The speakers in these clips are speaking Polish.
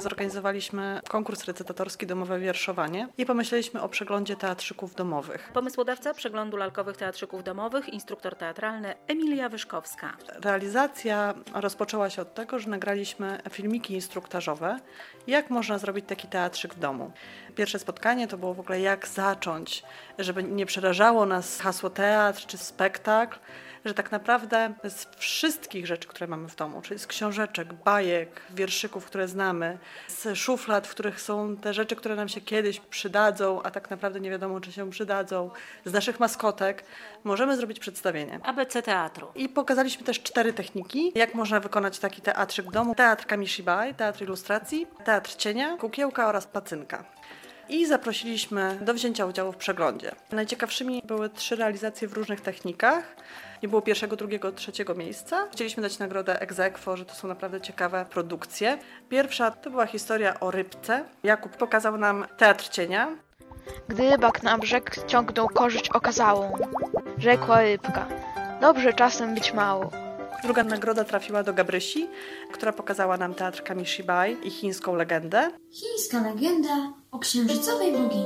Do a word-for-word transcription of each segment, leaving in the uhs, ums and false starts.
zorganizowaliśmy konkurs recytatorski Domowe Wierszowanie i pomyśleliśmy o przeglądzie teatrzyków domowych. Pomysłodawca przeglądu lalkowych teatrzyków domowych, instruktor teatralny Emilia Wyszkowska. Realizacja rozpoczęła się od tego, że nagraliśmy filmiki instruktażowe, jak można zrobić taki teatrzyk w domu. Pierwsze spotkanie to było w ogóle jak zacząć, żeby nie przerażało nas hasło teatr czy spektakl, że tak naprawdę z wszystkich rzeczy, które mamy w domu, czyli z książeczek, bajek, wierszyków, które znamy, z szuflad, w których są te rzeczy, które nam się kiedyś przydadzą, a tak naprawdę nie wiadomo, czy się przydadzą, z naszych maskotek, możemy zrobić przedstawienie. A B C teatru. I pokazaliśmy też cztery techniki, jak można wykonać taki teatrzyk w domu. Teatr kamishibai, teatr ilustracji, teatr cienia, kukiełka oraz pacynka. I zaprosiliśmy do wzięcia udziału w przeglądzie. Najciekawszymi były trzy realizacje w różnych technikach. Nie było pierwszego, drugiego, trzeciego miejsca. Chcieliśmy dać nagrodę ex aequo, że to są naprawdę ciekawe produkcje. Pierwsza to była historia o rybce. Jakub pokazał nam teatr cienia. Gdy rybak na brzeg ciągnął korzyść okazałą, rzekła rybka: dobrze czasem być mało. Druga nagroda trafiła do Gabrysi, która pokazała nam teatr kamishibai i chińską legendę. Chińska legenda o księżycowej bogini.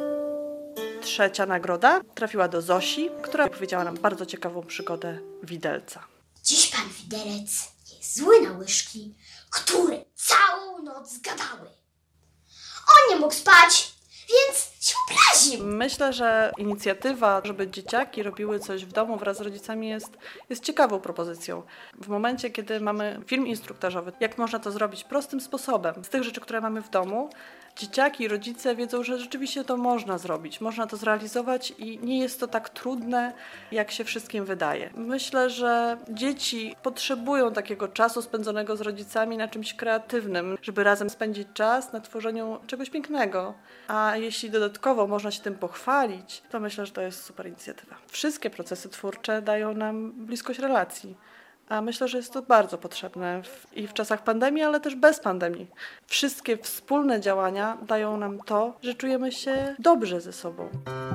Trzecia nagroda trafiła do Zosi, która opowiedziała nam bardzo ciekawą przygodę widelca. Dziś pan widelec jest zły na łyżki, które całą noc gadały. On nie mógł spać, więc się obraził. Myślę, że inicjatywa, żeby dzieciaki robiły coś w domu wraz z rodzicami jest, jest ciekawą propozycją. W momencie, kiedy mamy film instruktażowy, jak można to zrobić prostym sposobem, z tych rzeczy, które mamy w domu, dzieciaki i rodzice wiedzą, że rzeczywiście to można zrobić, można to zrealizować i nie jest to tak trudne, jak się wszystkim wydaje. Myślę, że dzieci potrzebują takiego czasu spędzonego z rodzicami na czymś kreatywnym, żeby razem spędzić czas na tworzeniu czegoś pięknego. A jeśli dodatkowo można się tym pochwalić, to myślę, że to jest super inicjatywa. Wszystkie procesy twórcze dają nam bliskość relacji. A myślę, że jest to bardzo potrzebne w, i w czasach pandemii, ale też bez pandemii. Wszystkie wspólne działania dają nam to, że czujemy się dobrze ze sobą.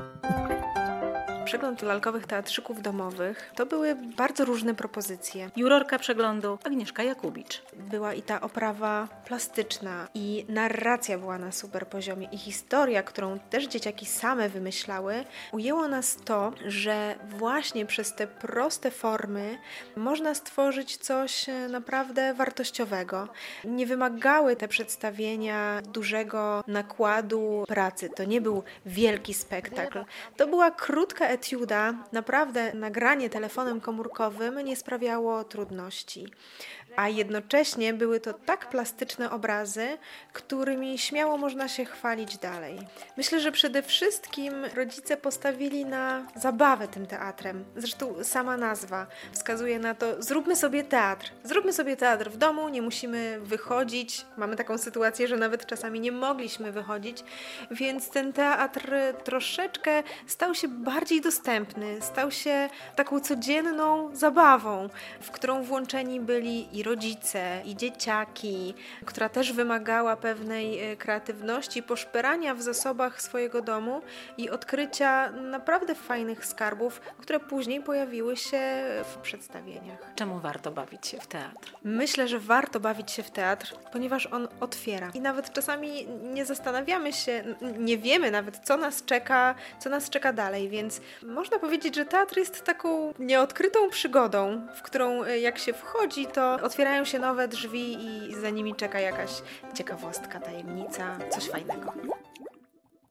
Przegląd lalkowych teatrzyków domowych to były bardzo różne propozycje. Jurorka przeglądu Agnieszka Jakubicz. Była i ta oprawa plastyczna, i narracja była na super poziomie, i historia, którą też dzieciaki same wymyślały. Ujęło nas to, że właśnie przez te proste formy można stworzyć coś naprawdę wartościowego. Nie wymagały te przedstawienia dużego nakładu pracy. To nie był wielki spektakl. To była krótka etiuda. Naprawdę nagranie telefonem komórkowym nie sprawiało trudności. A jednocześnie były to tak plastyczne obrazy, którymi śmiało można się chwalić dalej. Myślę, że przede wszystkim rodzice postawili na zabawę tym teatrem. Zresztą sama nazwa wskazuje na to: zróbmy sobie teatr. Zróbmy sobie teatr w domu, nie musimy wychodzić. Mamy taką sytuację, że nawet czasami nie mogliśmy wychodzić, więc ten teatr troszeczkę stał się bardziej dostępny, stał się taką codzienną zabawą, w którą włączeni byli i rodzice, i dzieciaki, która też wymagała pewnej kreatywności, poszperania w zasobach swojego domu i odkrycia naprawdę fajnych skarbów, które później pojawiły się w przedstawieniach. Czemu warto bawić się w teatr? Myślę, że warto bawić się w teatr, ponieważ on otwiera. I nawet czasami nie zastanawiamy się, nie wiemy nawet, co nas czeka, co nas czeka dalej, więc można powiedzieć, że teatr jest taką nieodkrytą przygodą, w którą jak się wchodzi, to otwierają się nowe drzwi i za nimi czeka jakaś ciekawostka, tajemnica, coś fajnego.